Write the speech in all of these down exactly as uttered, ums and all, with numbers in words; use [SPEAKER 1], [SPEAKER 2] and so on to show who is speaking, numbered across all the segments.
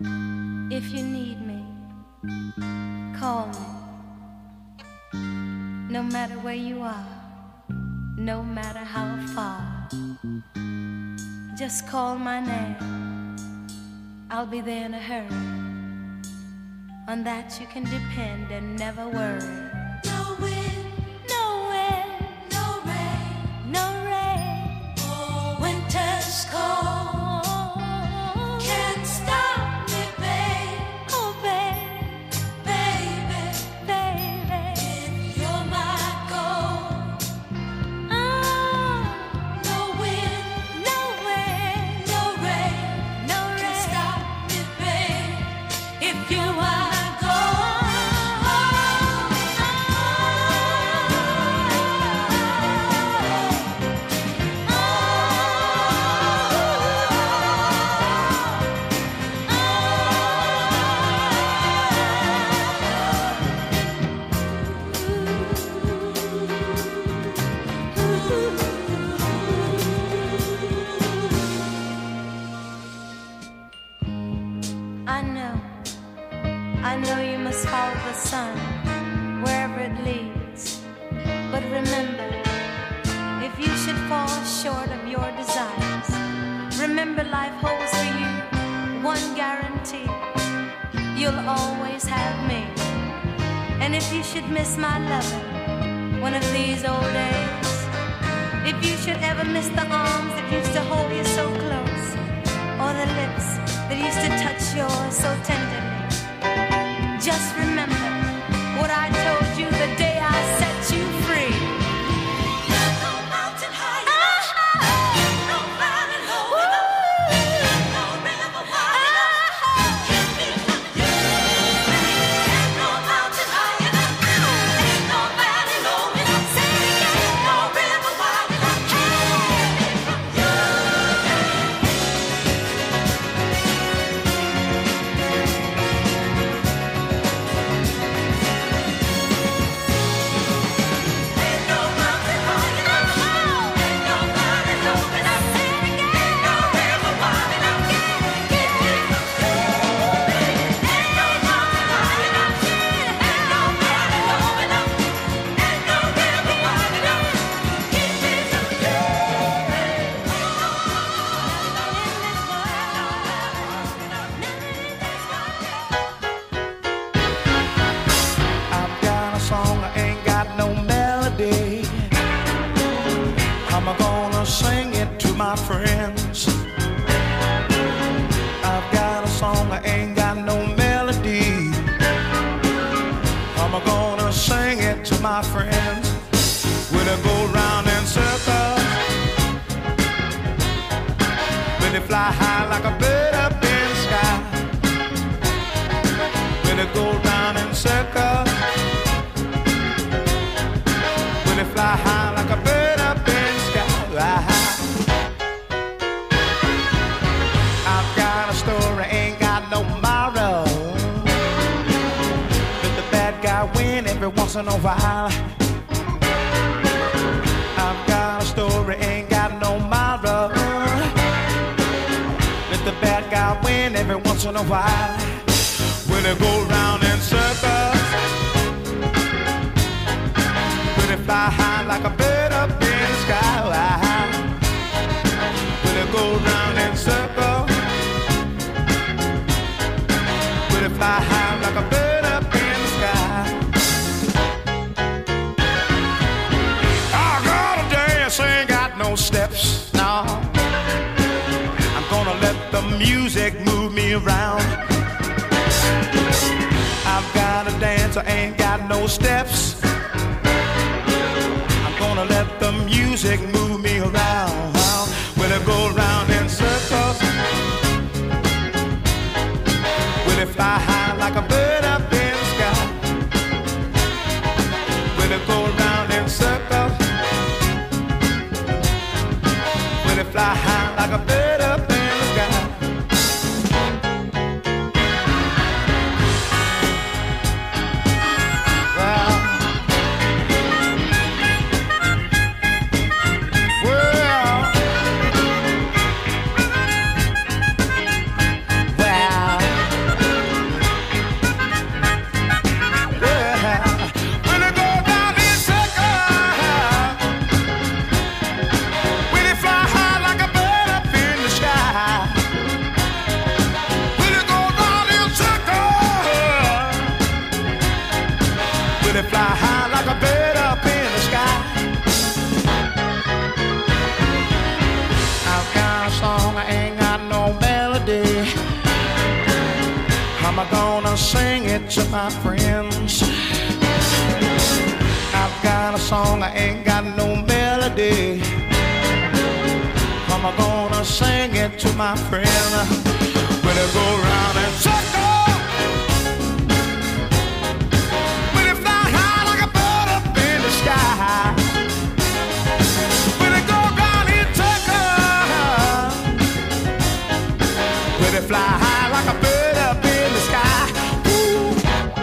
[SPEAKER 1] If you need me, call me. No matter where you are, no matter how far, just call my name. I'll be there in a hurry. On that you can depend and never worry. No wind, no wind, no rain, no rain. Oh, winter's cold. Can't stop me, babe. Oh, babe, baby, baby. If you're my gold. Oh, no wind, no wind, no rain, no rain. Can't stop me, babe. If you're my I know you must follow the sun wherever it leads. But remember, if you should fall short of your desires, remember life holds for you one guarantee. You'll always have me. And if you should miss my loving one of these old days, if you should ever miss the arms that used to hold you so close, or the lips that used to touch yours so tenderly, just remember what I told you the day I set you free. There's no mountain high enough, no valley low enough, no river wide enough, keep me from you. There's no mountain high enough, ain't no valley low enough, say it again, no river wide enough, keep me from you.
[SPEAKER 2] My friends, I've got a song, I ain't got no melody. I'm gonna sing it to my friends. When I go round in circles, when they fly high like a bird up in the sky. When I go round in circles, when they fly high like a bird up in the sky. Story ain't got no moral. Let the bad guy win every once in a while. I've got a story, ain't got no moral. Let the bad guy win every once in a while. When they go round in circles, when they fly high like a bird up in the sky. When they go round in circles, fly high like a bird up in the sky. I gotta dance, ain't got no steps, no. I'm gonna let the music move me around. I've gotta dance, I ain't got no steps. I'm gonna let the music move me around. When I go round in circles, when I fly high like a bird up in the sky. When I go round in circles, when I fly high like a bird up in the sky. Well, well, it fly high like a bird up in the sky. I've got a song, I ain't got no melody. How am I gonna sing it to my friends? I've got a song, I ain't got no melody. How am I gonna sing it to my friends? Will it go round and circle? Will it fly high like a bird up in the sky? Will it go round and circle? Will it fly high like a bird up in the sky? Ooh.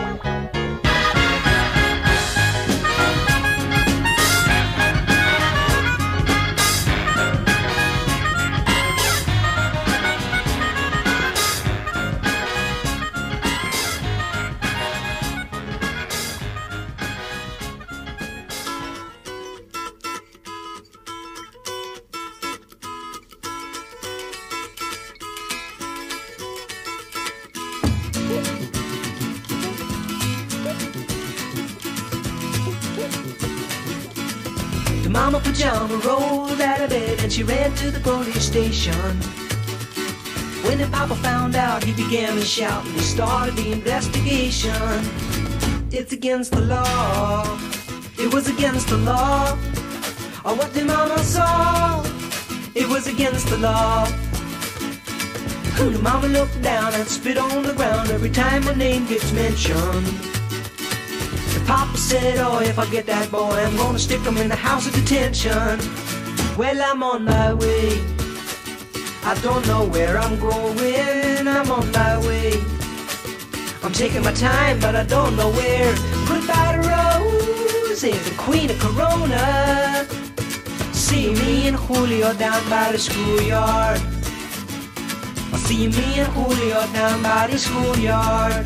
[SPEAKER 3] The mama pajama rolled out of bed and she ran to the police station. When the papa found out, he began to shout and he started the investigation. It's against the law. It was against the law. Or what the mama saw. It was against the law. The mama looked down and spit on the ground every time her name gets mentioned. The papa said, oh, if I get that boy, I'm gonna stick him in the house of detention. Well, I'm on my way. I don't know where I'm going. I'm on my way. I'm taking my time, but I don't know where. Goodbye to Rose, the queen of Corona. See me and Julio down by the schoolyard. See me and Julio down by the schoolyard.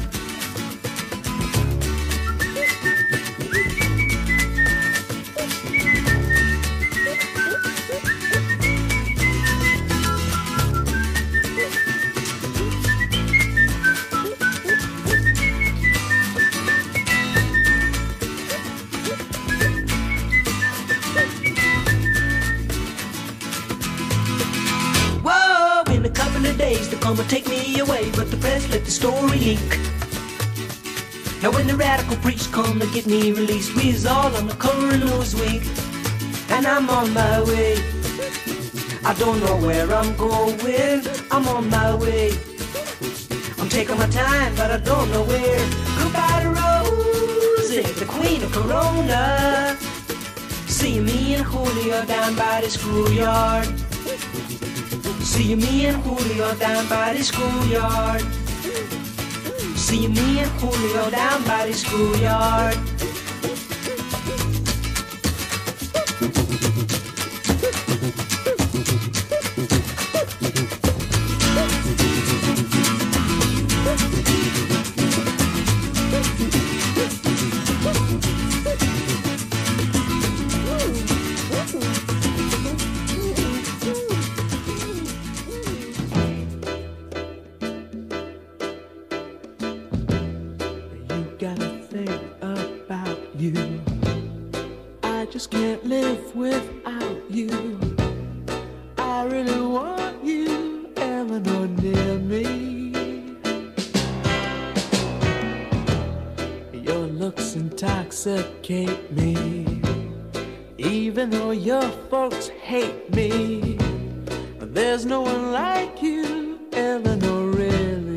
[SPEAKER 3] They're gonna take me away, but the press let the story leak. Now when the radical priests come to get me released, we's all on the cover of Newsweek. And I'm on my way. I don't know where I'm going. I'm on my way. I'm taking my time, but I don't know where. Goodbye to Rosie, the queen of Corona. See me and Julio down by the schoolyard. See me and Julio down by the schoolyard. See me and Julio down by the schoolyard.
[SPEAKER 4] Intoxicate me, even though your folks hate me. There's no one like you, Eleanor, really.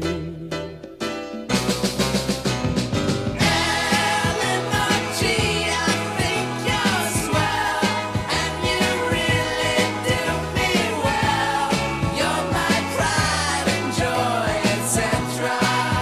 [SPEAKER 4] Eleanor G, I think you're swell, and you really do me well. You're my pride and joy, et cetera.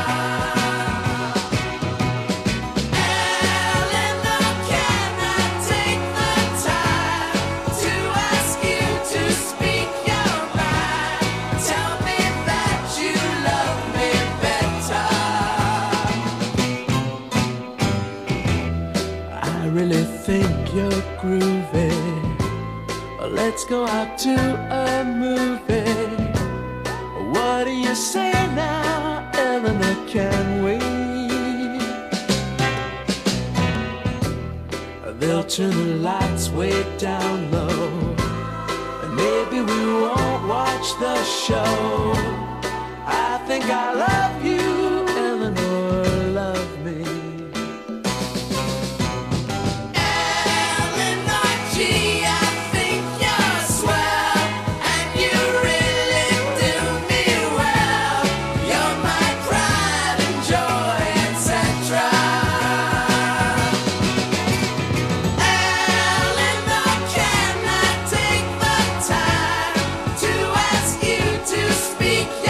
[SPEAKER 4] You're groovy. Let's go out to a movie. What do you say now, Eleanor? Can we?
[SPEAKER 3] I'll turn the lights way down low, and maybe we won't watch the show. I think I love you, Eleanor, love me.
[SPEAKER 4] Eleanor G, I think you're swell, and you really do me well. You're my pride and joy, et cetera. Eleanor, can I take the time to ask you to speak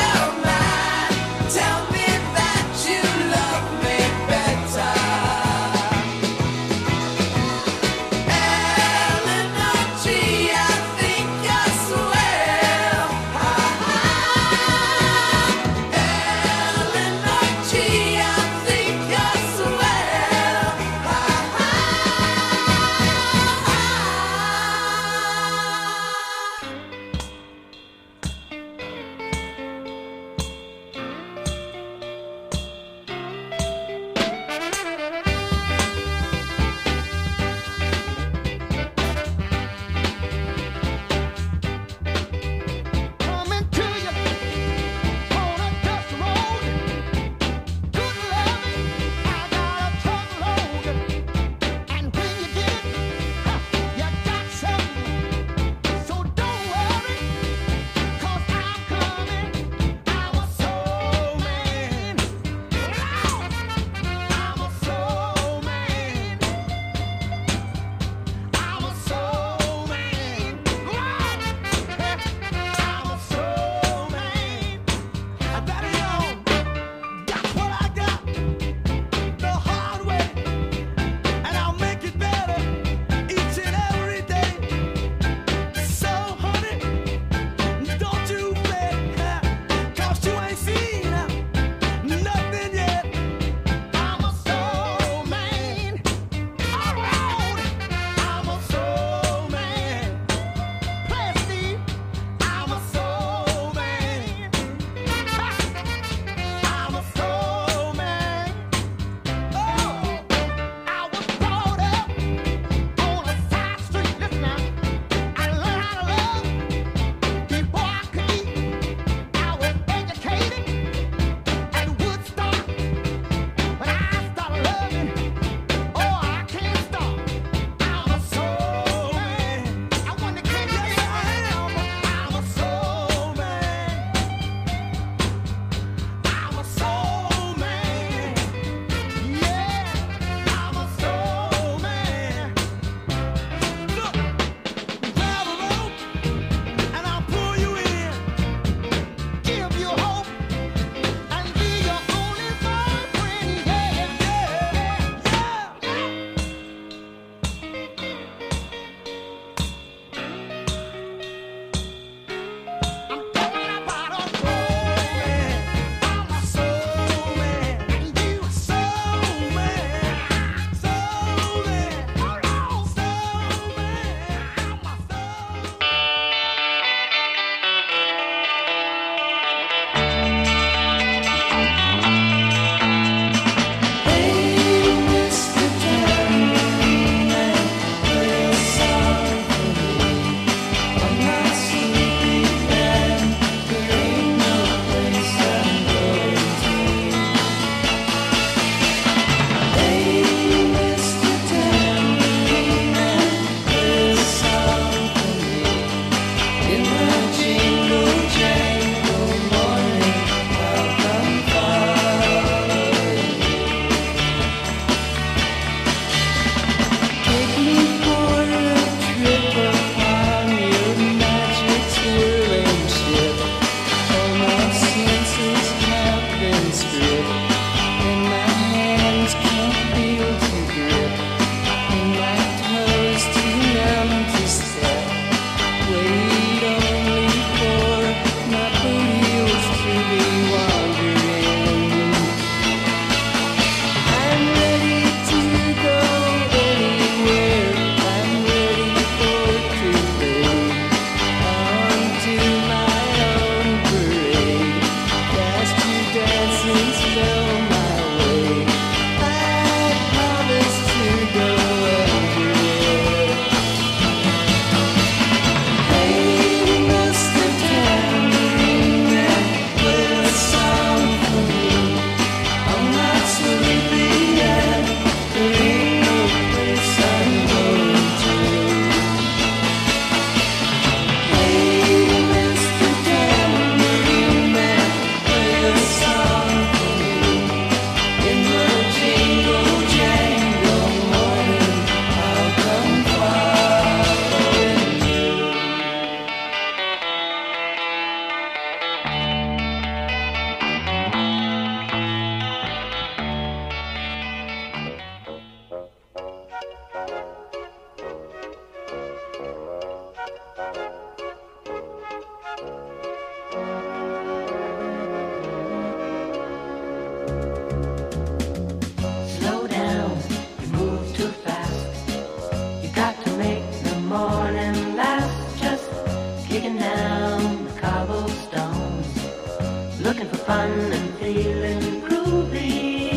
[SPEAKER 3] looking for fun and feeling groovy.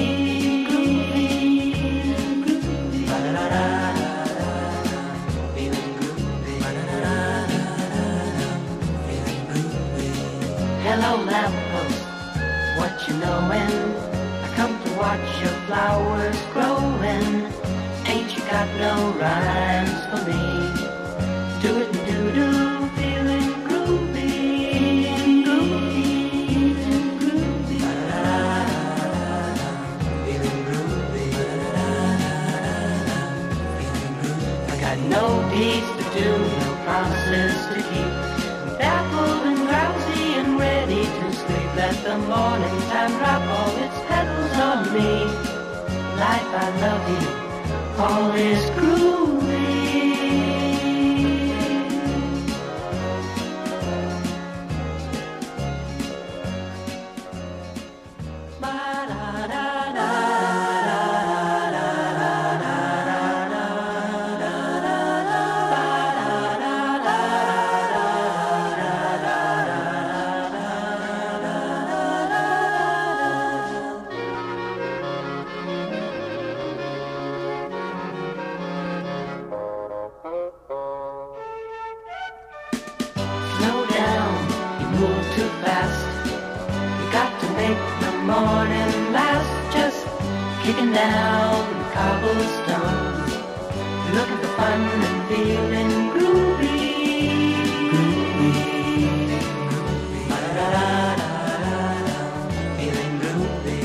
[SPEAKER 3] Groovy. Ba-da-da-da-da-da. Feeling groovy. Ba-da-da-da-da-da. Feeling groovy. Hello, lamppost, what you knowin'? I come to watch your flowers growing. Ain't you got no rhymes for me? Do it and do-do, feeling groovy. Groovy, groovy. Ba-da-da-da-da-da. Feeling groovy. Ba-da-da-da-da-da. Feeling groovy. I got no deeds to do, no promises to keep. I'm baffled and drowsy and ready to sleep. Let the morning time drop all its petals on me. Life, I love you, all is groovy. Slow down, you move too fast. You got to make the morning last. Just kicking down cobblestones, looking for fun and feeling groovy. Groovy, groovy. Ba-da-da-da-da-da. Feeling groovy.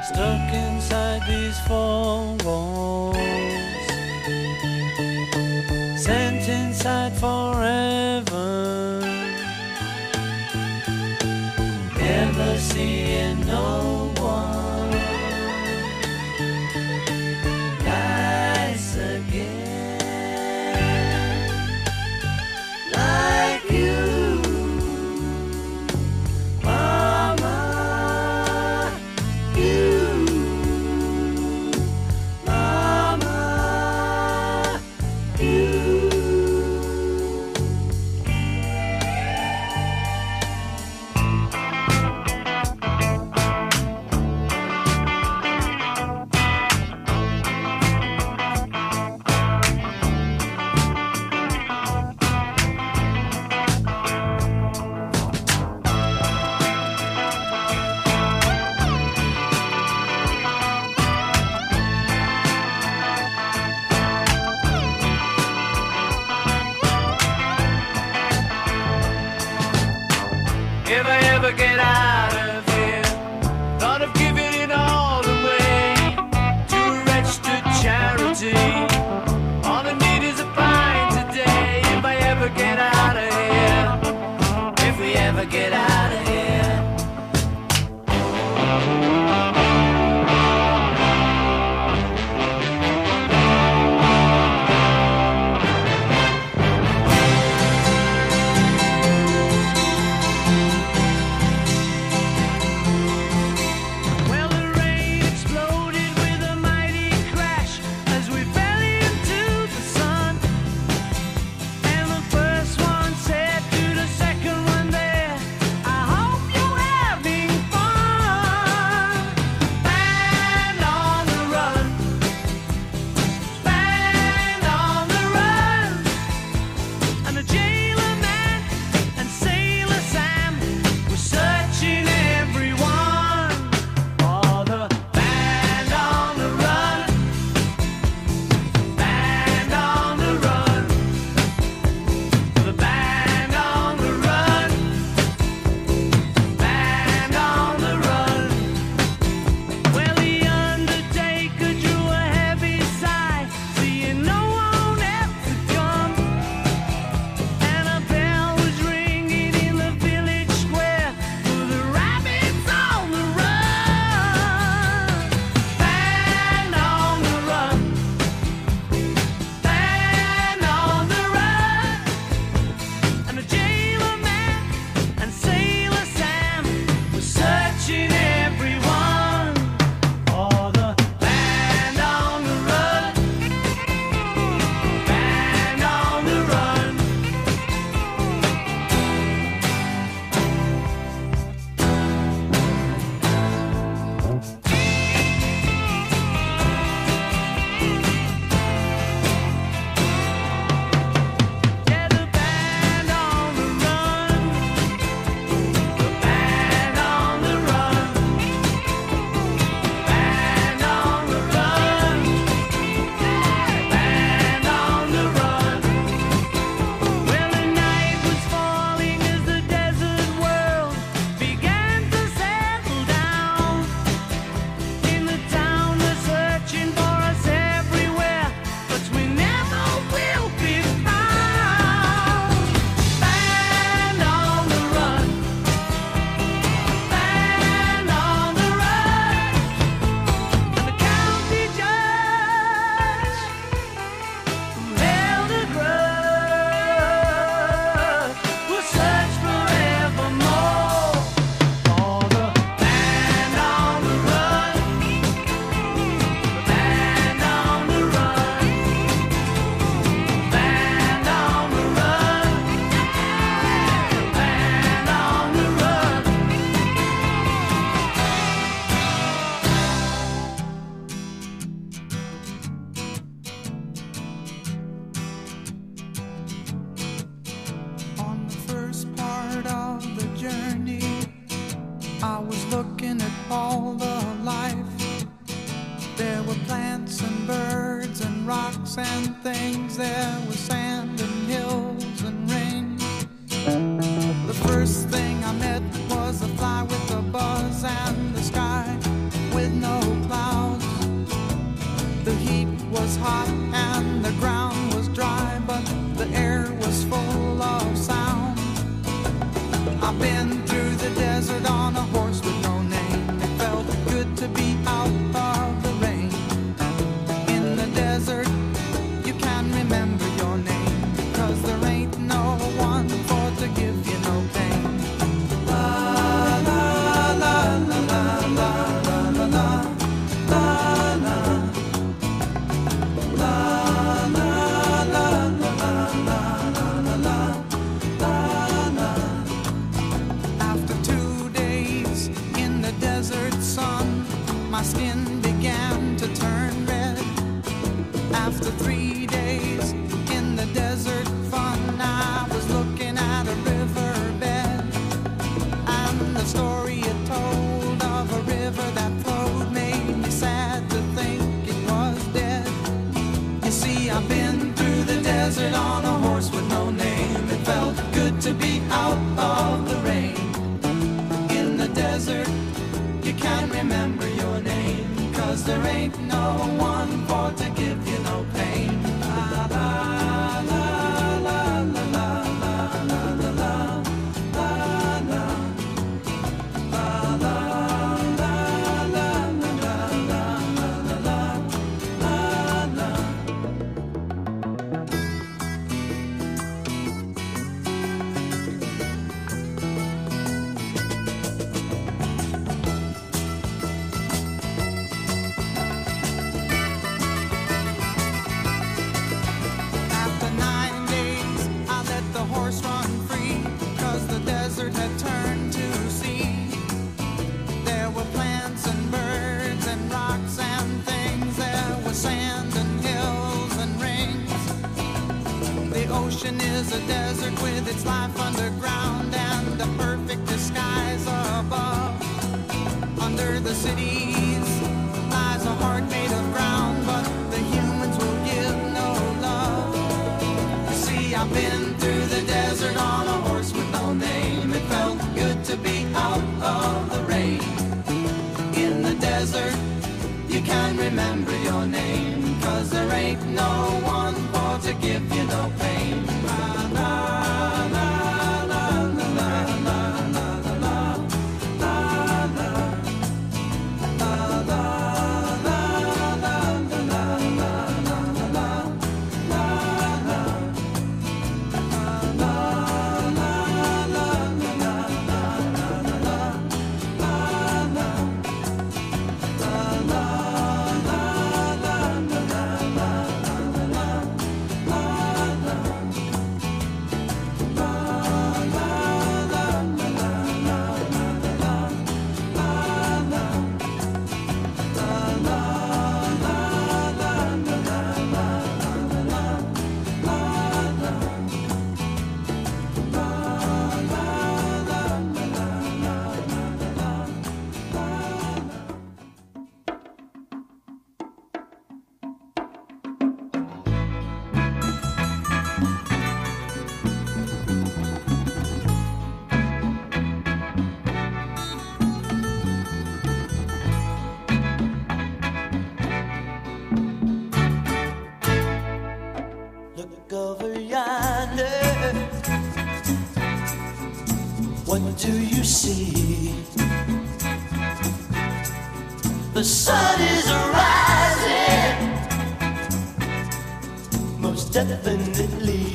[SPEAKER 5] stuck inside these four walls, sent inside forever, never seeing no one nice again like you. If I ever get out of here, thought of giving it all away to a registered charity. All I need is a pint today. If I ever get out of here, if we ever get out of here.
[SPEAKER 2] And things, there was sand and hills and rain. The first thing I met was a fly with a buzz and the sky with no
[SPEAKER 6] I've been through the desert on a horse with no name. It felt good to be out of the rain. In the desert, you can remember your name, 'cause there ain't no one for to give you no pain. La la la la la la la la la la la la la la la la. After two days in the desert sun, my skin began to turn red. After three days in the desert fun, I was looking at a riverbed, and the story it told of a river that flowed made me sad to think it was dead. You see, I've been through the desert on a horse with no name. It felt good to be out of the rain. In the desert, you can't remember your name, 'cause there ain't no one for to give you no pain. La la la la la la la la la la la la la la la la la la. After nine days, I let the horse run free, 'cause the desert had turned to sea. There were plants and birds and rocks and things. There was sand and hills and rings. The ocean is a desert with its life underground and a perfect disguise above. Under the cities lies a heart made of ground, but the humans will give no love. You see, I've been through the desert on a horse with no name. It felt good to be out of the rain. In the desert, you can't remember your name, 'cause there ain't no one for to give you no pain. La la la la la la la la la la la. La la la la la la la la la la la. La la la la la la la la.
[SPEAKER 7] Look over yonder. What do you see? The sun is rising, most definitely.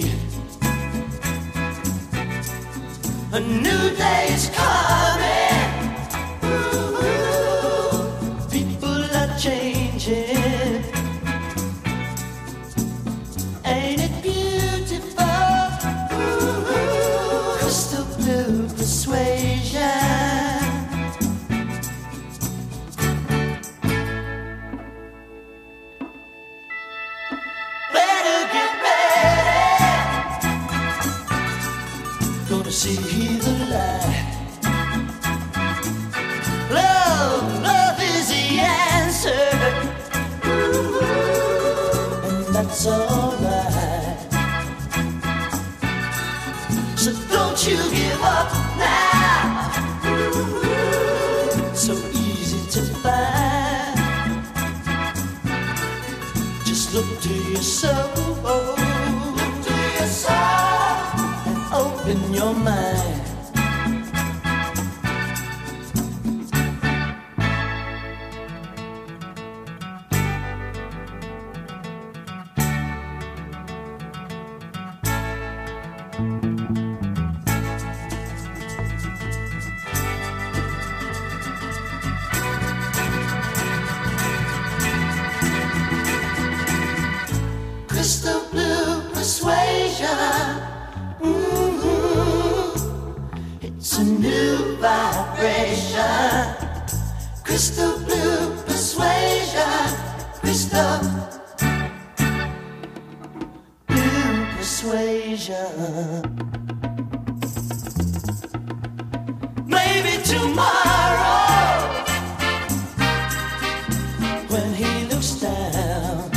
[SPEAKER 7] A new day is coming. Ooh, people are changing. Ain't it beautiful? Ooh, crystal blue persuasion. Better get ready. Gonna see the light. Love, love is the answer. Ooh, and that's alright. So don't you give up now. Ooh, so easy to find. Just look to your soul. Look to your soul and open your mind. It's a new vibration. Crystal blue persuasion. Crystal blue persuasion. Maybe tomorrow, when he looks down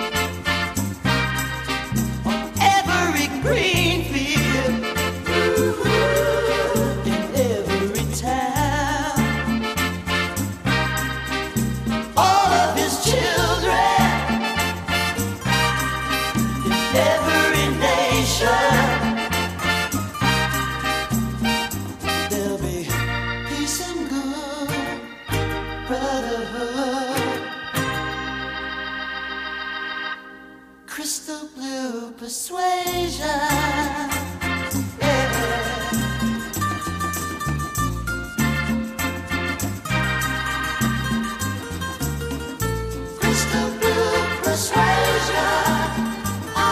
[SPEAKER 7] on every green field, in every town, all of his children, in every nation, there'll be peace and good brotherhood. Crystal blue persuasion. Yeah. Crystal blue persuasion. Ah.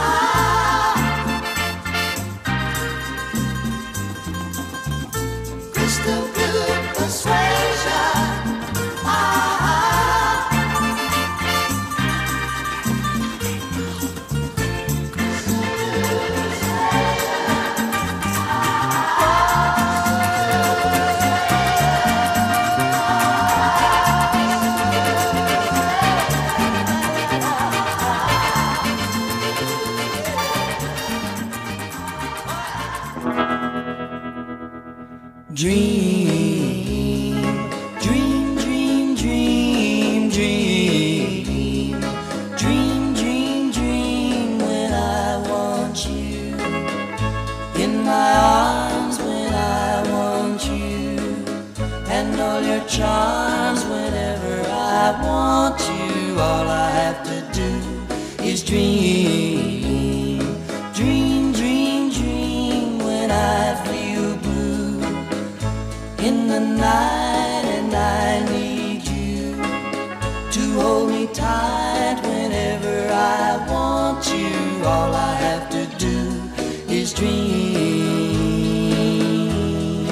[SPEAKER 7] Crystal blue persuasion. Ah. Dream, dream, dream, dream, dream, dream, dream, dream when I want you in my arms, when I want you, and all your charms whenever I want you. All I have to do is dream, dream, dream, dream when I feel blue in the night, and I need you to hold me tight whenever I want you. All I have to do is dream.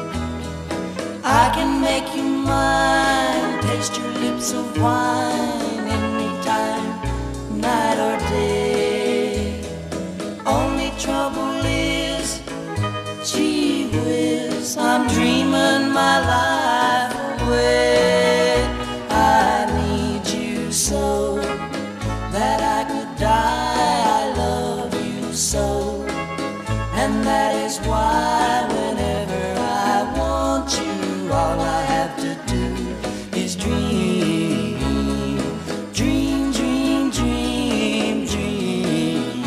[SPEAKER 7] I can make you mine, taste your lips of wine anytime, night or day. Only trouble is, gee whiz, I'm dreaming my life away. I need you so that I could die. I love you so, and that is why whenever I want you, all I have to do is dream, dream, dream, dream, dream.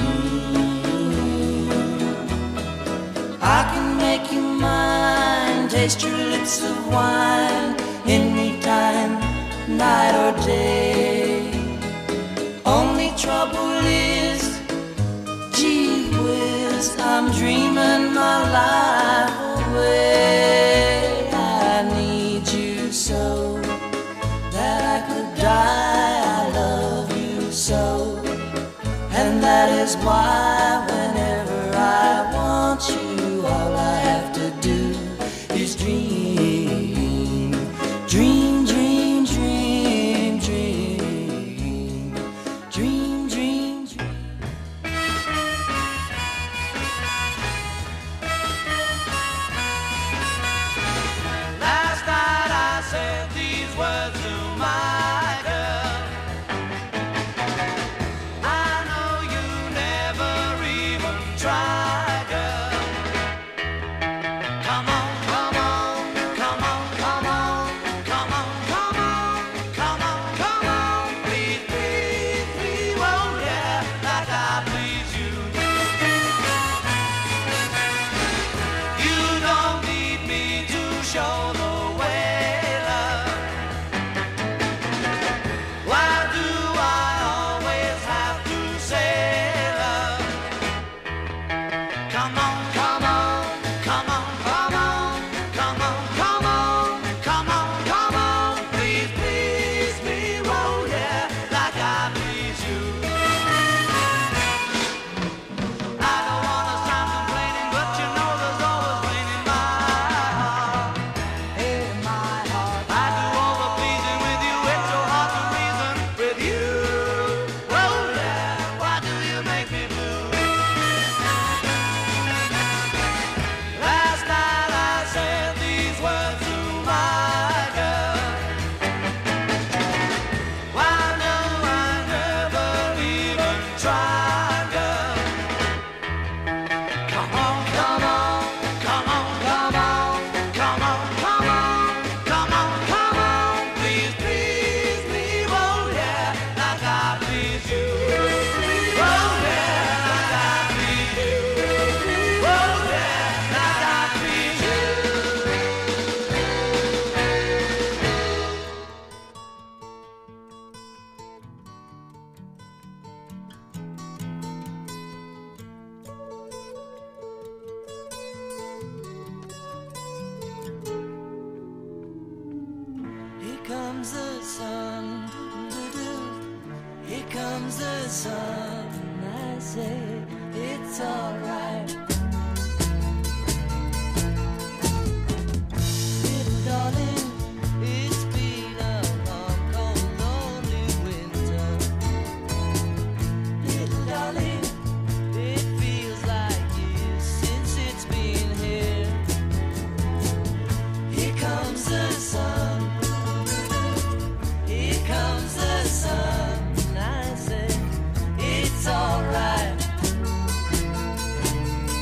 [SPEAKER 7] I can make you mine, taste your lips of wine anytime, night or day. Only trouble is, gee whiz, I'm dreaming my life away. I need you so that I could die. I love you so, and that is why whenever I want you, all I have to do is dream, dream, dream, dream, dream, dream, dream, dream.
[SPEAKER 5] Last night I said these words to my girl. I know you never even tried, girl. Come on, come on, come on, come on, come on, come on, come on, come on. Please, please, please, oh yeah, like I please you. You don't need me to show the way, love. Why do I always have to say love? Come on, come on, come on, come on, come on, come on, come on, come on. Please, please me, oh yeah, like I please you. I don't wanna sound complaining, but you know there's always rain in my
[SPEAKER 7] comes the sun. Here comes the sun. I say it's alright. Little darling, it's been a long, cold, lonely winter. Little darling, it feels like years since it's been here. Here comes the sun. Here comes the sun. I say it's alright.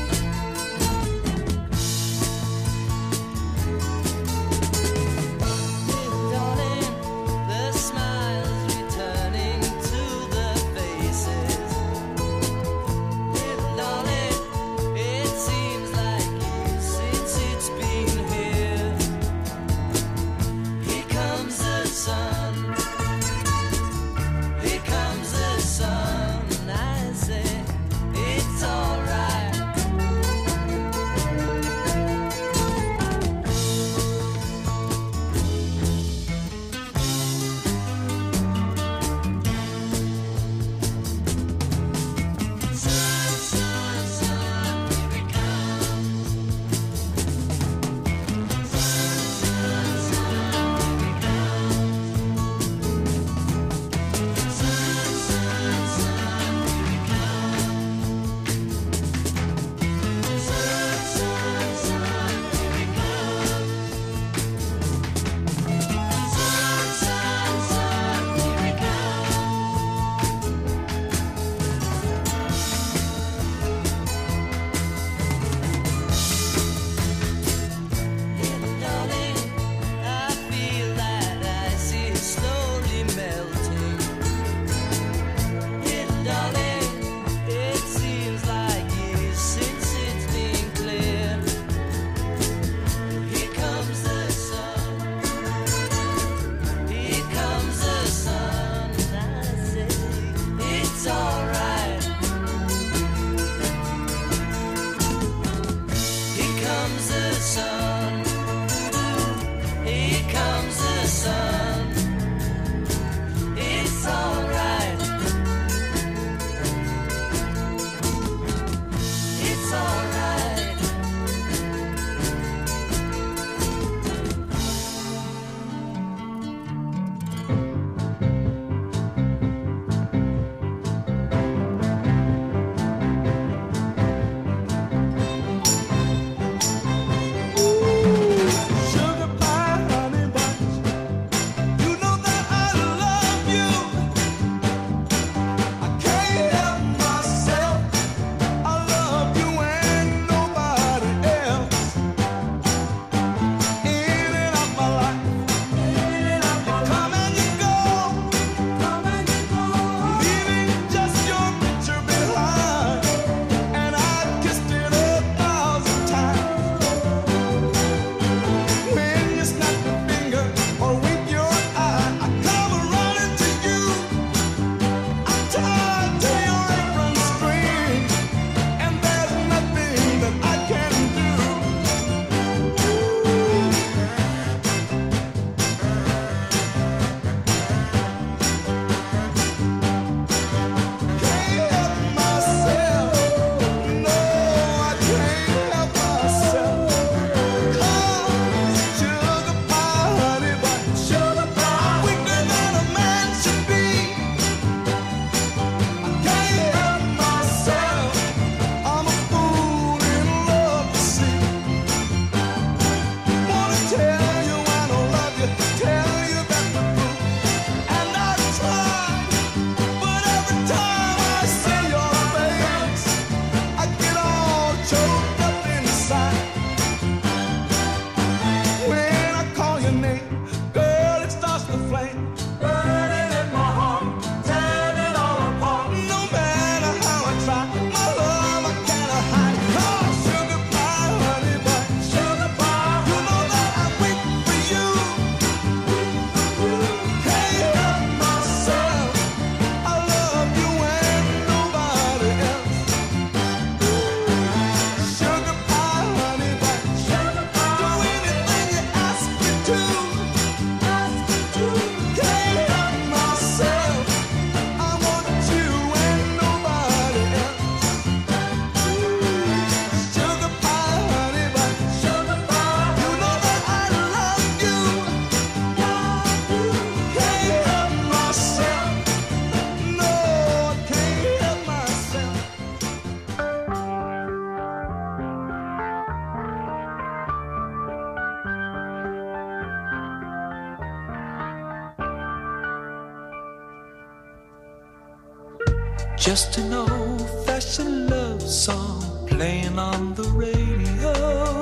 [SPEAKER 8] Just an old-fashioned love song playing on the radio,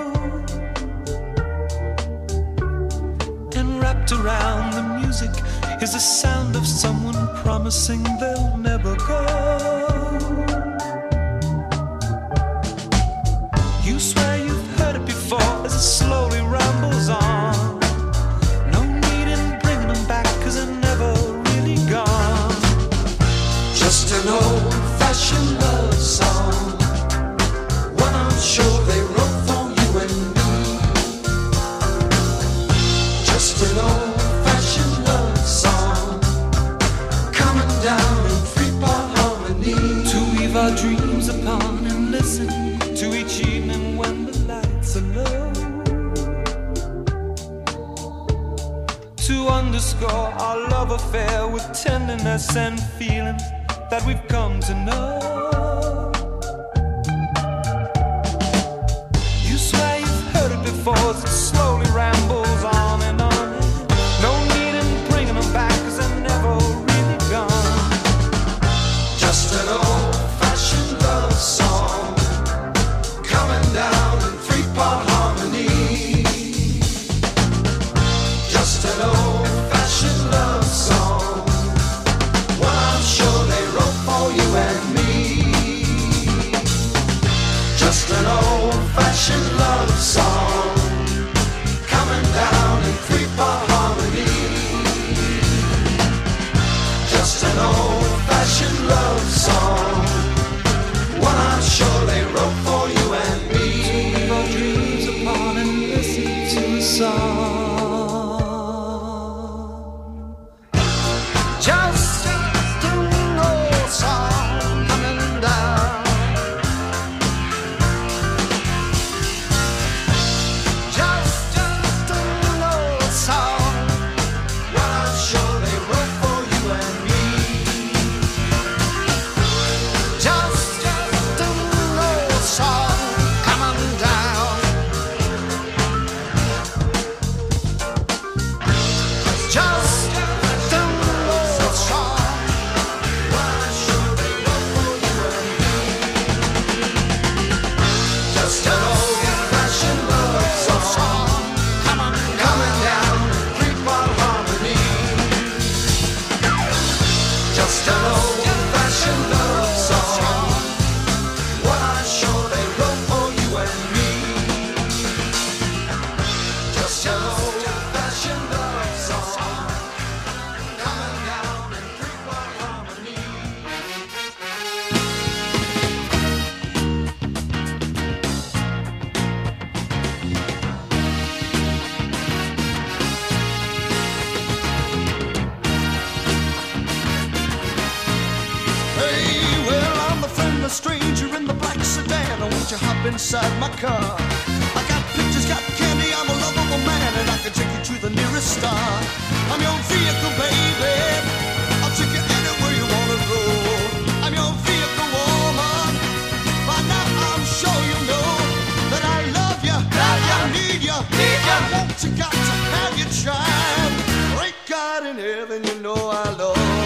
[SPEAKER 8] and wrapped around the music is the sound of someone promising they'll never go. You swear you've heard it before as it slowly rambles on. No need in bringing them back, cause they're never really gone. Just an old-fashioned love song, one I'm sure they wrote for you and me. Just an old-fashioned love song, coming down in three-part harmony, to weave our dreams upon and listen to each evening when the lights are low, to underscore our love affair with tenderness and feeling that we've come to know. You swear you've heard it before as it slowly rambles on and on. No need in bringing them back, cause they're never really gone. Just an old-fashioned love song, coming down in three-part harmony. Just an old-fashioned love song, one I'm sure they wrote for you and me. Just an old-fashioned love song, coming down in three-part harmony. Just an old-fashioned love song, one I'm sure they wrote for you and me. To leave our dreams upon and listen to a song. Just an old song coming down. Just, just an old song, what I'm sure they wrote for you and me. Just, just an old song coming down. Just an old song, what I'm sure they wrote for you and me. Just an old-fashioned love song, coming down in three-part harmony. Just an old-fashioned love song, what I'm sure they wrote for you and me. Just an old-fashioned love song, coming down in three-part harmony.
[SPEAKER 2] Hey, well, I'm a friendless stranger in the black sedan. Won't you hop inside my car? I got pictures, got candy, I'm a lovable man, and I can take you to the nearest star. I'm your vehicle, baby. I'll take you anywhere you wanna go. I'm your vehicle, woman. By now I'm sure you know that I love you, that I need you, need you. I want you, got to have your child. Great God in heaven, you know I love you.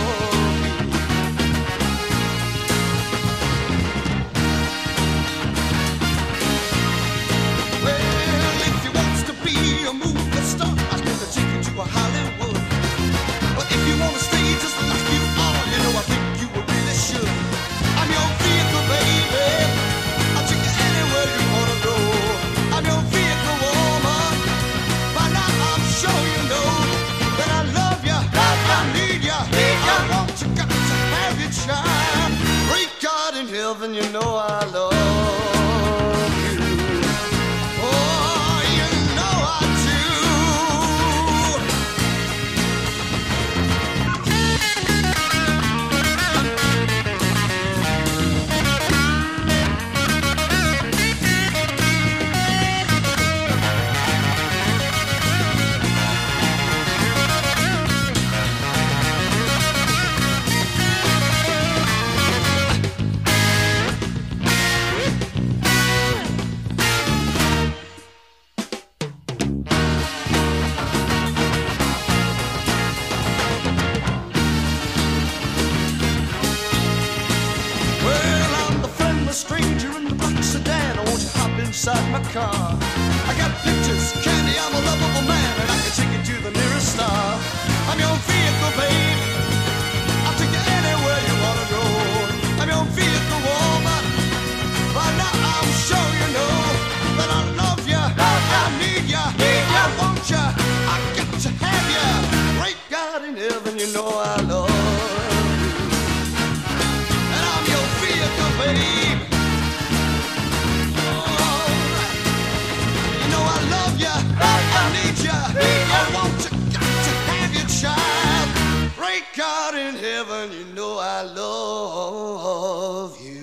[SPEAKER 2] Well, if you wants to be a movie star, I can take you to a Hollywood. But if you wanna stay just like you are, you know I think you really should. I'm your vehicle, baby. I'll take you anywhere you wanna go. I'm your vehicle, woman. By now I'm sure you know that I love you, that I need you, need you. I want you, got to have your child. Great God in heaven, you know I love you. Oh, you know I do. in my car. I got pictures, candy, I'm a lovable man, and I can take you to the nearest star. I'm your vehicle, babe. I'll take you anywhere you wanna go. I'm your vehicle, woman. By now I'm sure you know that I love you, I need you, I want you, I got to have you. Great God in heaven, you know I love you. And I'm your vehicle, babe. Alright. You know I love you, I need you, I want you, got to have you, child. Great God in heaven, you know I love you.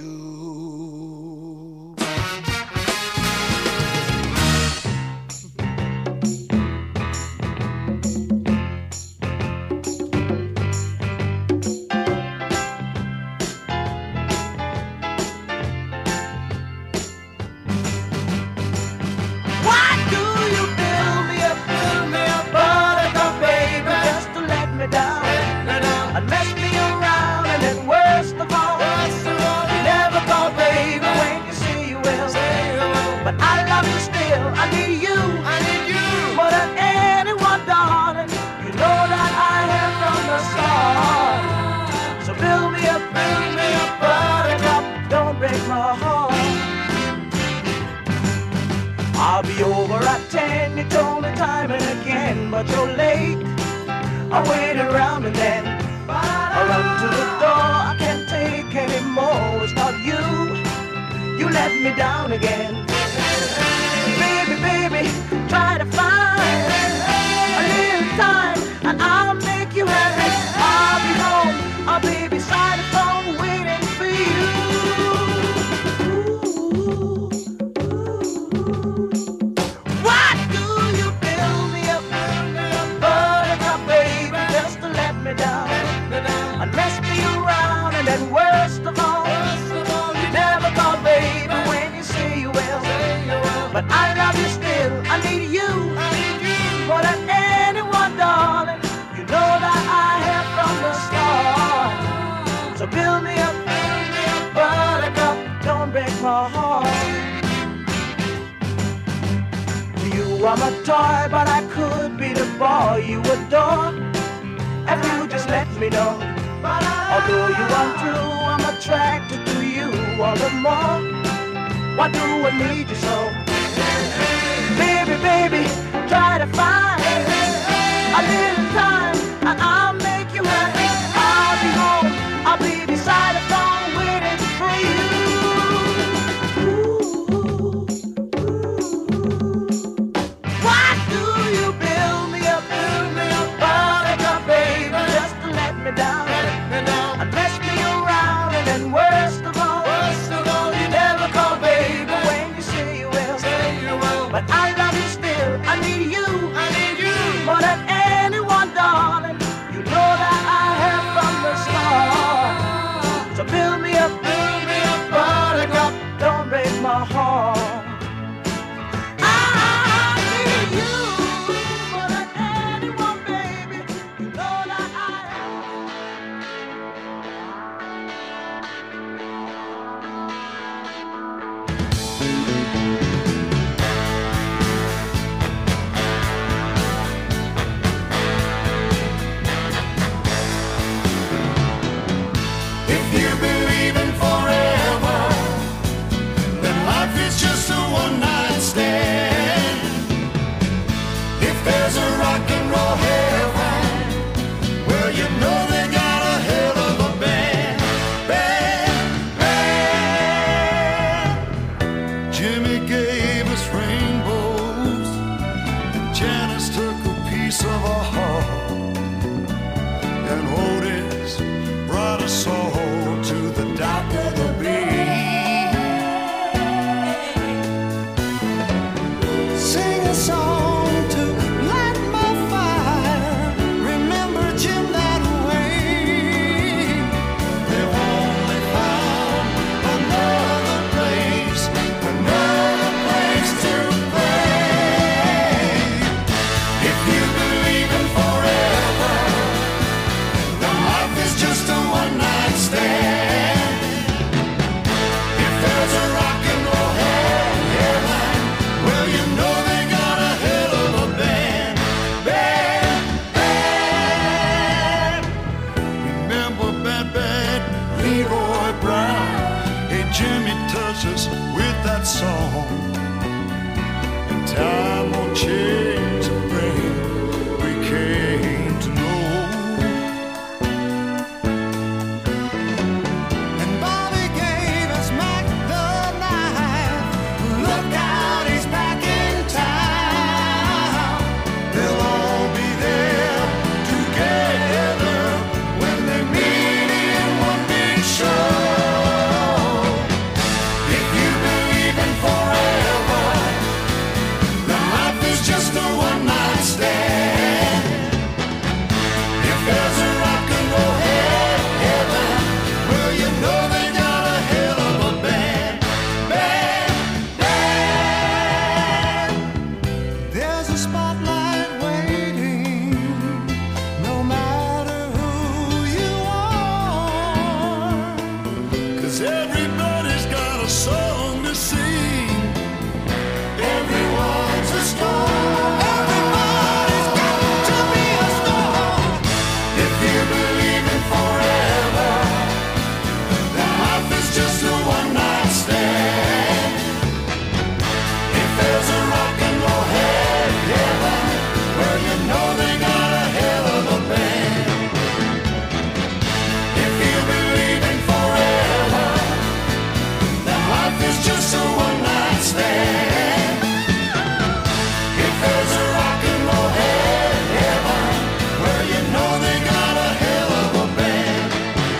[SPEAKER 3] I'll be over at ten, you told me time and again, but you're late. I wait around and then I run to the door. I can't take anymore, it's not you. You let me down again. Baby, baby, try to find a little time and I'll make you happy. I'll be home, I'll be beside the phone waiting for you. And worst of all, you never call baby when you say you will. But I love you still, I need you more than anyone, darling. You know that I have from the start. So build me up, buttercup, don't break my heart. You are my toy, but I could be the boy you adore if you just let me know. Although you are true, I'm attracted to you all the more. Why do I need you so? Baby, baby, try to find a little time and I'll make you happy. I'll be home, I'll be beside the phone waiting for you. Why do you build me up, build me up, buttercup, baby, just to let me down? And mess me around, and then worst of all, worst of all, you never call baby when you say you will. Say you will. But I love you still, I need you, I need you more than anyone, darling. You know that I have from the start. So build me up, build me up, buttercup, don't break my heart. I need you more than anyone, baby. You know that I
[SPEAKER 2] If you believe in forever, then life is just a one-night stand. If there's a rock and roll heaven, well, you know they got a hell of a band. Band, band. Jimmy gave us rainbows, and Janice took a piece of our heart, and Otis brought us all to the dock of the bay. Sing a song to lighten
[SPEAKER 6] spotlight waiting, no matter who you are. 'Cause everybody's got a song to sing. Everyone's a star. Everybody's got to be a star. If you believe in forever, then life is just a one-night stand. If there's a rock and roll head heaven, well, you know they got a hell of a band. If you believe in forever, then life is just a one-night stand. If there's a rock and roll head heaven, well, you know they got a hell of a band.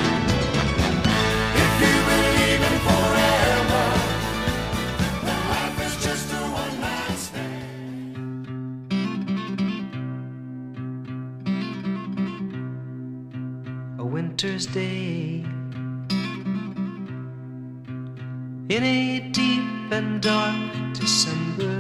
[SPEAKER 6] If you believe in forever, then life is just a one-night stand.
[SPEAKER 3] A winter's day in a deep and dark December.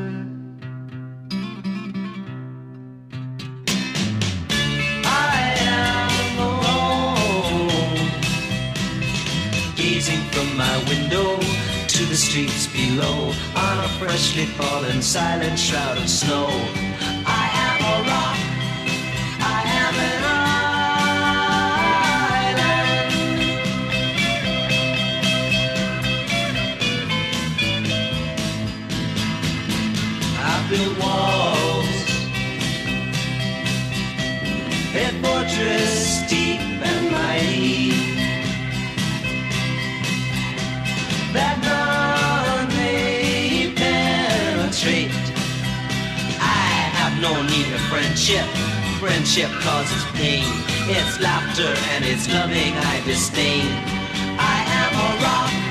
[SPEAKER 3] I am alone, gazing from my window to the streets below on a freshly fallen silent shroud of snow. I am a rock, I am an island. I built walls, a fortress deep and mighty, that none may penetrate. I have no need of friendship. Friendship causes pain. It's laughter and it's loving I disdain. I am a rock,